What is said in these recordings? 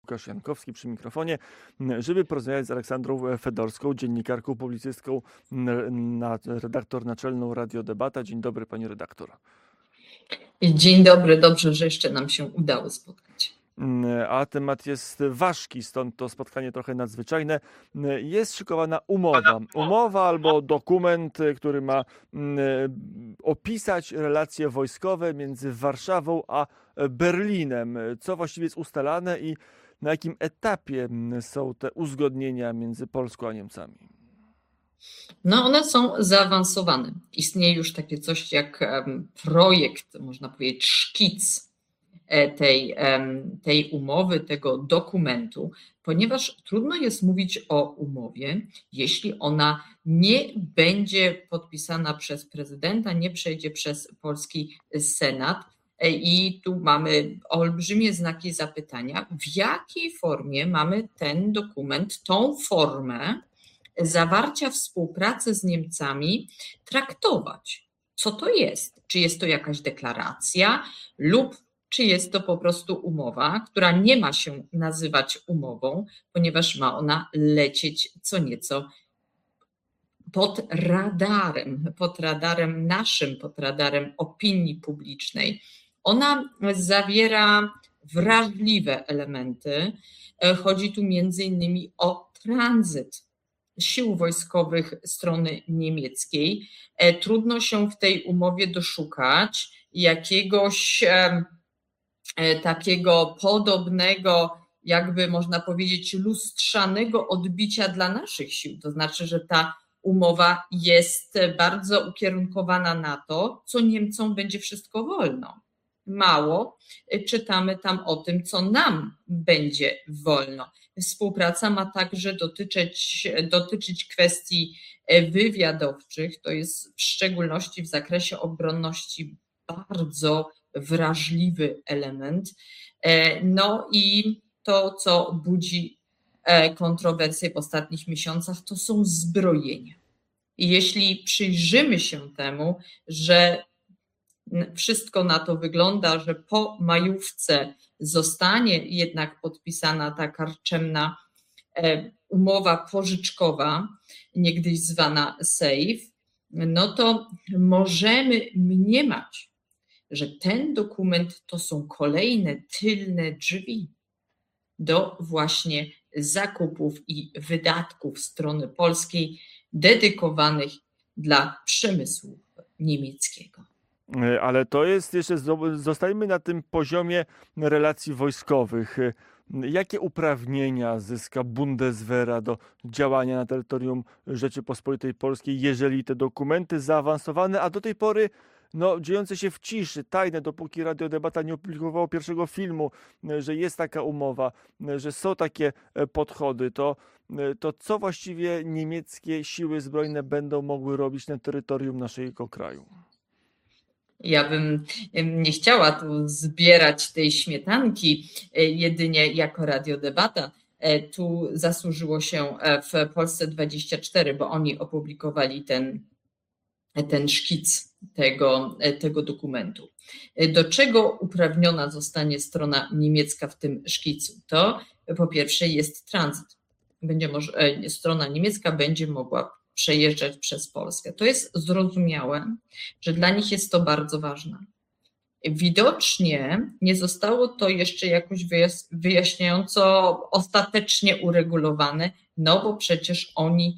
Łukasz Jankowski przy mikrofonie, żeby porozmawiać z Aleksandrą Fedorską, dziennikarką, publicystką, redaktor naczelną Radio Debata. Dzień dobry, pani redaktor. Dzień dobry, dobrze, że jeszcze nam się udało spotkać. A temat jest ważki, stąd to spotkanie trochę nadzwyczajne. Jest szykowana umowa albo dokument, który ma opisać relacje wojskowe między Warszawą a Berlinem. Co właściwie jest ustalane i na jakim etapie są te uzgodnienia między Polską a Niemcami? No, one są zaawansowane. Istnieje już takie coś jak projekt, można powiedzieć, szkic tej umowy, tego dokumentu, ponieważ trudno jest mówić o umowie, jeśli ona nie będzie podpisana przez prezydenta, nie przejdzie przez polski Senat. I tu mamy olbrzymie znaki zapytania, w jakiej formie mamy ten dokument, tą formę zawarcia współpracy z Niemcami traktować. Co to jest? Czy jest to jakaś deklaracja lub czy jest to po prostu umowa, która nie ma się nazywać umową, ponieważ ma ona lecieć co nieco pod radarem naszym, pod radarem opinii publicznej. Ona zawiera wrażliwe elementy. Chodzi tu między innymi o tranzyt sił wojskowych strony niemieckiej. Trudno się w tej umowie doszukać jakiegoś takiego podobnego, jakby można powiedzieć, lustrzanego odbicia dla naszych sił. To znaczy, że ta umowa jest bardzo ukierunkowana na to, co Niemcom będzie wszystko wolno. Mało czytamy tam o tym, co nam będzie wolno. Współpraca ma także dotyczyć kwestii wywiadowczych, to jest w szczególności w zakresie obronności bardzo wrażliwy element. No i to, co budzi kontrowersje w ostatnich miesiącach, to są zbrojenia. I jeśli przyjrzymy się temu, że wszystko na to wygląda, że po majówce zostanie jednak podpisana ta karczemna umowa pożyczkowa, niegdyś zwana SAFE, no to możemy mniemać, że ten dokument to są kolejne tylne drzwi do właśnie zakupów i wydatków strony polskiej dedykowanych dla przemysłu niemieckiego. Ale to jest jeszcze, zostajmy na tym poziomie relacji wojskowych. Jakie uprawnienia zyska Bundeswehra do działania na terytorium Rzeczypospolitej Polskiej, jeżeli te dokumenty zaawansowane, a do tej pory dziejące się w ciszy, tajne, dopóki Radio Debata nie opublikowało pierwszego filmu, że jest taka umowa, że są takie podchody, to co właściwie niemieckie siły zbrojne będą mogły robić na terytorium naszego kraju? Ja bym nie chciała tu zbierać tej śmietanki jedynie jako Radio Debata. Tu zasłużyło się w Polsce 24, bo oni opublikowali ten szkic tego dokumentu. Do czego uprawniona zostanie strona niemiecka w tym szkicu? To po pierwsze jest tranzyt. Strona niemiecka będzie mogła przejeżdżać przez Polskę. To jest zrozumiałe, że dla nich jest to bardzo ważne. Widocznie nie zostało to jeszcze jakoś wyjaśniająco ostatecznie uregulowane, bo przecież oni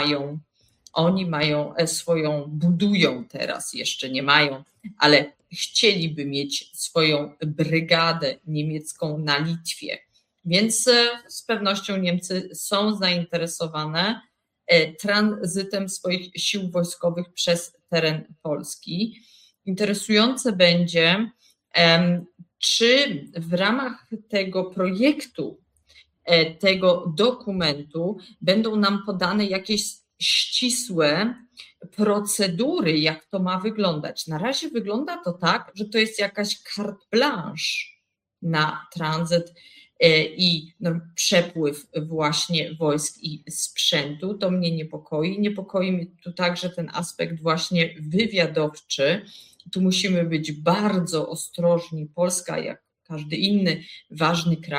mają budują teraz, jeszcze nie mają, ale chcieliby mieć swoją brygadę niemiecką na Litwie. Więc z pewnością Niemcy są zainteresowane tranzytem swoich sił wojskowych przez teren Polski. Interesujące będzie, czy w ramach tego projektu, tego dokumentu będą nam podane jakieś ścisłe procedury, jak to ma wyglądać. Na razie wygląda to tak, że to jest jakaś carte blanche na tranzyt i przepływ właśnie wojsk i sprzętu. To mnie niepokoi. Niepokoi mnie tu także ten aspekt właśnie wywiadowczy. Tu musimy być bardzo ostrożni. Polska, jak każdy inny ważny kraj,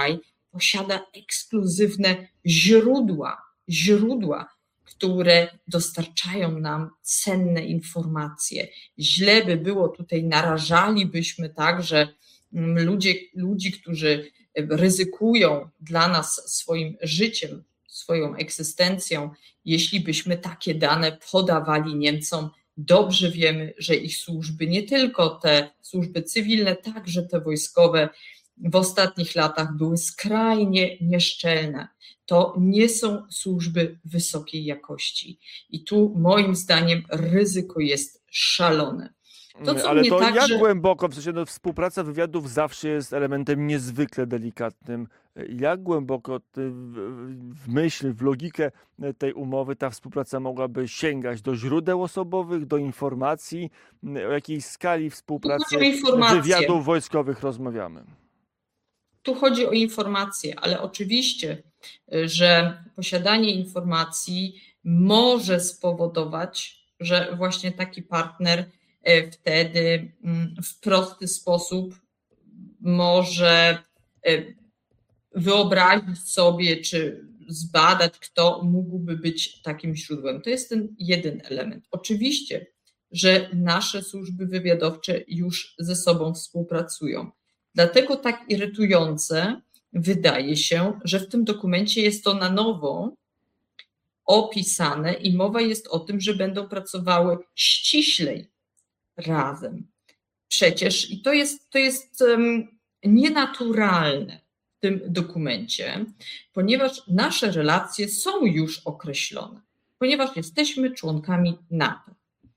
posiada ekskluzywne źródła, które dostarczają nam cenne informacje. Źle by było tutaj, narażalibyśmy także ludzi, którzy ryzykują dla nas swoim życiem, swoją egzystencją, jeśli byśmy takie dane podawali Niemcom. Dobrze wiemy, że ich służby, nie tylko te służby cywilne, także te wojskowe, w ostatnich latach były skrajnie nieszczelne. To nie są służby wysokiej jakości. I tu moim zdaniem ryzyko jest szalone. Ale to jak głęboko, w sensie współpraca wywiadów zawsze jest elementem niezwykle delikatnym. Jak głęboko w myśl, w logikę tej umowy ta współpraca mogłaby sięgać do źródeł osobowych, do informacji? O jakiej skali współpracy wywiadów wojskowych rozmawiamy? Tu chodzi o informacje, ale oczywiście, że posiadanie informacji może spowodować, że właśnie taki partner wtedy w prosty sposób może wyobrazić sobie, czy zbadać, kto mógłby być takim źródłem. To jest ten jeden element. Oczywiście, że nasze służby wywiadowcze już ze sobą współpracują. Dlatego tak irytujące wydaje się, że w tym dokumencie jest to na nowo opisane i mowa jest o tym, że będą pracowały ściślej razem. Przecież i to jest nienaturalne w tym dokumencie, ponieważ nasze relacje są już określone, ponieważ jesteśmy członkami NATO.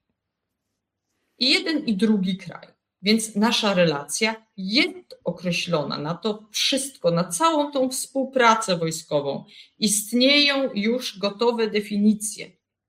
I jeden i drugi kraj. Więc nasza relacja jest określona na to wszystko, na całą tą współpracę wojskową. Istnieją już gotowe definicje,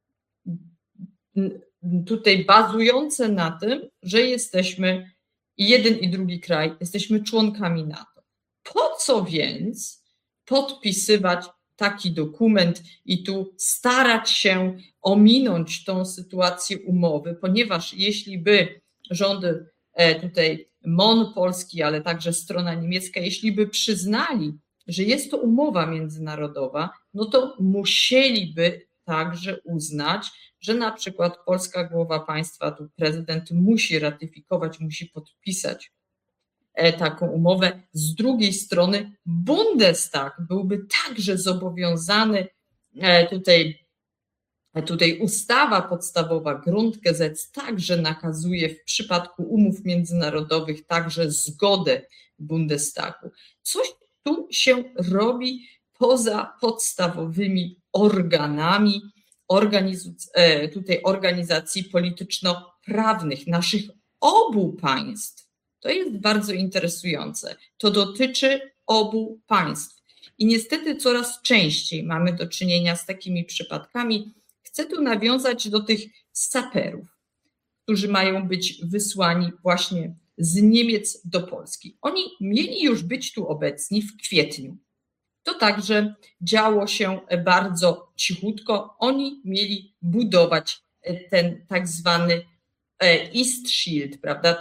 tutaj bazujące na tym, że jesteśmy jeden i drugi kraj, jesteśmy członkami NATO. Po co więc podpisywać taki dokument i tu starać się ominąć tą sytuację umowy, ponieważ jeśli by rządy tutaj MON polski, ale także strona niemiecka, jeśli by przyznali, że jest to umowa międzynarodowa, no to musieliby także uznać, że na przykład polska głowa państwa, tu prezydent musi ratyfikować, musi podpisać taką umowę. Z drugiej strony Bundestag byłby także zobowiązany, tutaj ustawa podstawowa, Grundgesetz, także nakazuje w przypadku umów międzynarodowych także zgodę Bundestagu. Coś tu się robi poza podstawowymi organami organizacji polityczno-prawnych naszych obu państw. To jest bardzo interesujące. To dotyczy obu państw. I niestety coraz częściej mamy do czynienia z takimi przypadkami. Chcę tu nawiązać do tych saperów, którzy mają być wysłani właśnie z Niemiec do Polski. Oni mieli już być tu obecni w kwietniu. To także działo się bardzo cichutko. Oni mieli budować ten tak zwany East Shield, prawda?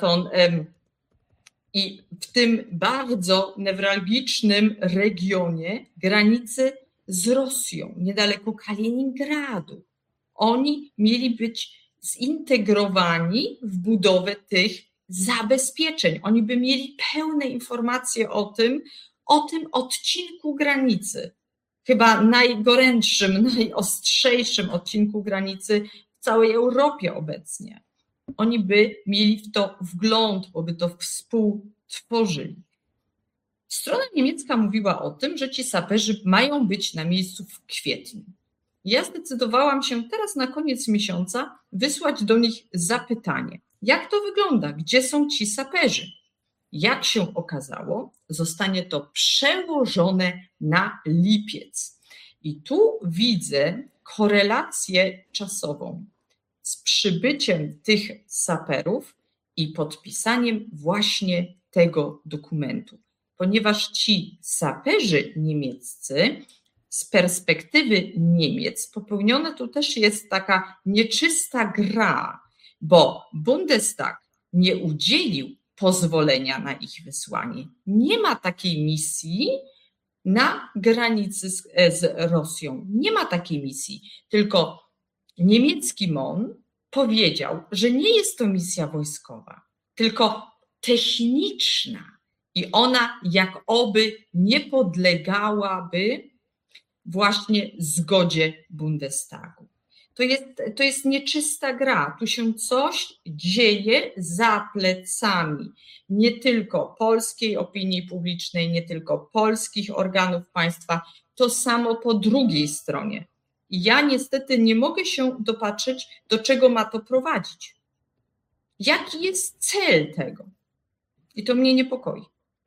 I w tym bardzo newralgicznym regionie granicy z Rosją, niedaleko Kaliningradu. Oni mieli być zintegrowani w budowę tych zabezpieczeń. Oni by mieli pełne informacje o tym odcinku granicy, chyba najgorętszym, najostrzejszym odcinku granicy w całej Europie obecnie. Oni by mieli w to wgląd, bo by to współtworzyli. Strona niemiecka mówiła o tym, że ci saperzy mają być na miejscu w kwietniu. Ja zdecydowałam się teraz na koniec miesiąca wysłać do nich zapytanie. Jak to wygląda? Gdzie są ci saperzy? Jak się okazało, zostanie to przełożone na lipiec. I tu widzę korelację czasową z przybyciem tych saperów i podpisaniem właśnie tego dokumentu. Ponieważ ci saperzy niemieccy z perspektywy Niemiec popełniona tu też jest taka nieczysta gra, bo Bundestag nie udzielił pozwolenia na ich wysłanie. Nie ma takiej misji na granicy z Rosją. Nie ma takiej misji, tylko niemiecki MON powiedział, że nie jest to misja wojskowa, tylko techniczna i ona jakoby nie podlegałaby właśnie zgodzie Bundestagu. To jest nieczysta gra. Tu się coś dzieje za plecami nie tylko polskiej opinii publicznej, nie tylko polskich organów państwa, to samo po drugiej stronie. I ja niestety nie mogę się dopatrzeć, do czego ma to prowadzić. Jaki jest cel tego? I to mnie niepokoi.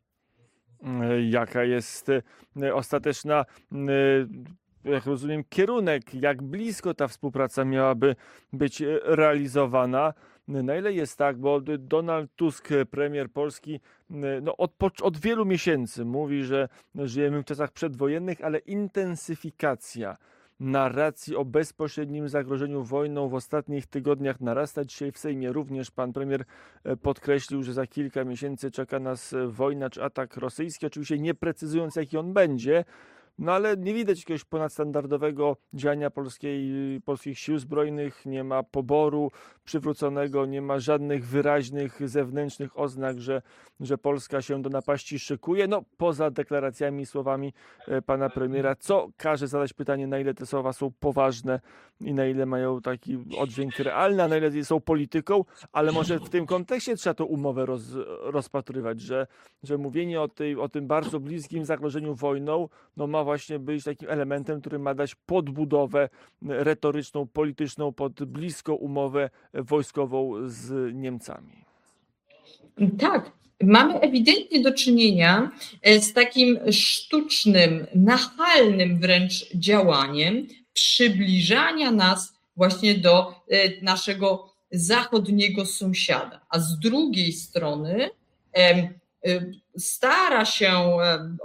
Jaka jest ostateczna, jak rozumiem, kierunek, jak blisko ta współpraca miałaby być realizowana? Na ile jest tak, bo Donald Tusk, premier Polski, no od wielu miesięcy mówi, że żyjemy w czasach przedwojennych, ale intensyfikacja narracji o bezpośrednim zagrożeniu wojną w ostatnich tygodniach narasta. Dzisiaj w Sejmie również pan premier podkreślił, że za kilka miesięcy czeka nas wojna czy atak rosyjski, oczywiście nie precyzując, jaki on będzie. No ale nie widać jakiegoś ponadstandardowego działania polskich sił zbrojnych, nie ma poboru przywróconego, nie ma żadnych wyraźnych zewnętrznych oznak, że Polska się do napaści szykuje. No poza deklaracjami i słowami pana premiera, co każe zadać pytanie, na ile te słowa są poważne i na ile mają taki oddźwięk realny, a na ile są polityką, ale może w tym kontekście trzeba tę umowę rozpatrywać, że mówienie o tym bardzo bliskim zagrożeniu wojną, no ma właśnie być takim elementem, który ma dać podbudowę retoryczną, polityczną pod bliską umowę wojskową z Niemcami. Tak, mamy ewidentnie do czynienia z takim sztucznym, nachalnym wręcz działaniem przybliżania nas właśnie do naszego zachodniego sąsiada, a z drugiej strony stara się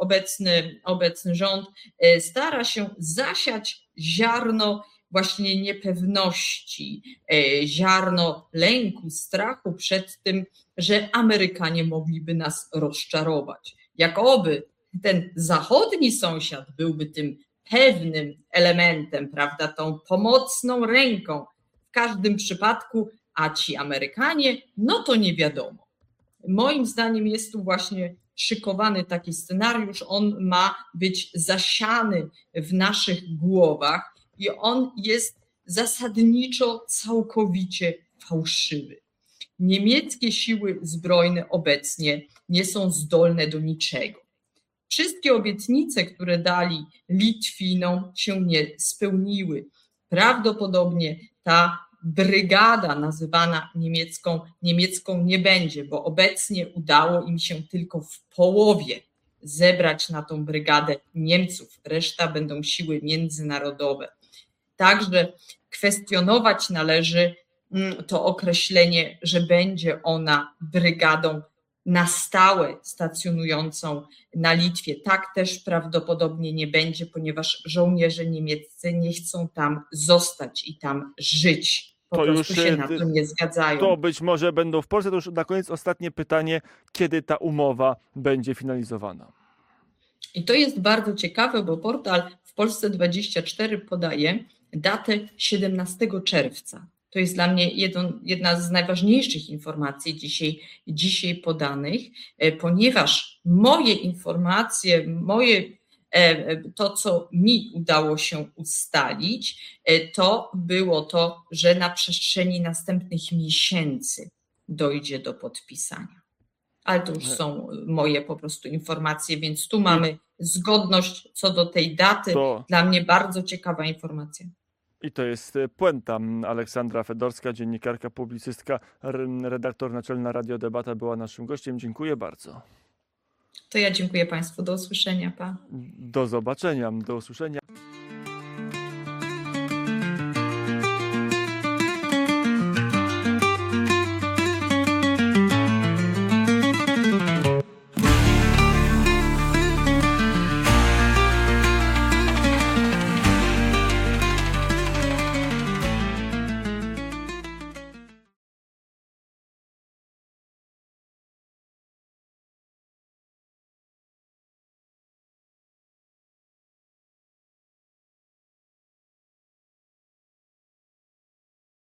obecny rząd stara się zasiać ziarno właśnie niepewności, ziarno lęku, strachu przed tym, że Amerykanie mogliby nas rozczarować. Jakoby ten zachodni sąsiad byłby tym pewnym elementem, prawda, tą pomocną ręką w każdym przypadku, a ci Amerykanie, no to nie wiadomo. Moim zdaniem jest tu właśnie szykowany taki scenariusz, on ma być zasiany w naszych głowach i on jest zasadniczo całkowicie fałszywy. Niemieckie siły zbrojne obecnie nie są zdolne do niczego. Wszystkie obietnice, które dali Litwinom, się nie spełniły. Prawdopodobnie ta brygada nazywana niemiecką nie będzie, bo obecnie udało im się tylko w połowie zebrać na tą brygadę Niemców. Reszta będą siły międzynarodowe. Także kwestionować należy to określenie, że będzie ona brygadą na stałe stacjonującą na Litwie. Tak też prawdopodobnie nie będzie, ponieważ żołnierze niemieccy nie chcą tam zostać i tam żyć. Po prostu się na to nie zgadzają. To być może będą w Polsce. To już na koniec ostatnie pytanie, kiedy ta umowa będzie finalizowana? I to jest bardzo ciekawe, bo portal w Polsce 24 podaje datę 17 czerwca. To jest dla mnie jedna z najważniejszych informacji dzisiaj podanych, ponieważ moje informacje, to, co mi udało się ustalić, to było to, że na przestrzeni następnych miesięcy dojdzie do podpisania. Ale to już są moje po prostu informacje, więc tu mamy zgodność co do tej daty. Dla mnie bardzo ciekawa informacja. I to jest puenta. Aleksandra Fedorska, dziennikarka, publicystka, redaktor naczelna Radio Debata była naszym gościem. Dziękuję bardzo. To ja dziękuję Państwu. Do usłyszenia. Pa. Do zobaczenia. Do usłyszenia.